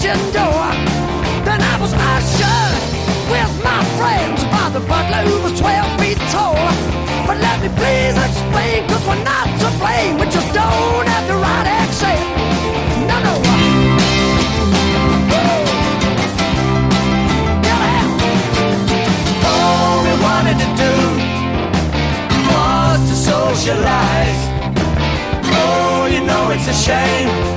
kitchen door. Then I was ushered with my friends by the butler who was 12 feet tall. But let me please explain, cause we're not to blame. We just don't have the right accent. No, no. All we wanted to do was to socialize. Oh, you know it's a shame